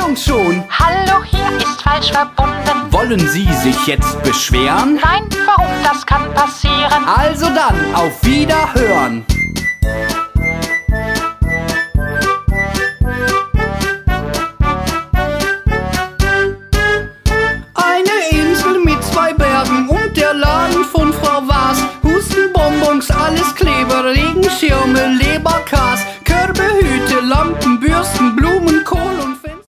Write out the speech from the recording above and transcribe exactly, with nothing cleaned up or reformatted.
uns schon. Hallo, hier ist falsch verbunden. Wollen Sie sich jetzt beschweren? Nein, warum, das kann passieren. Also dann, auf Wiederhören. Eine Insel mit zwei Bergen und der Laden von Frau Was. Hustenbonbons, alles Kleber, Regenschirme, Leberkas.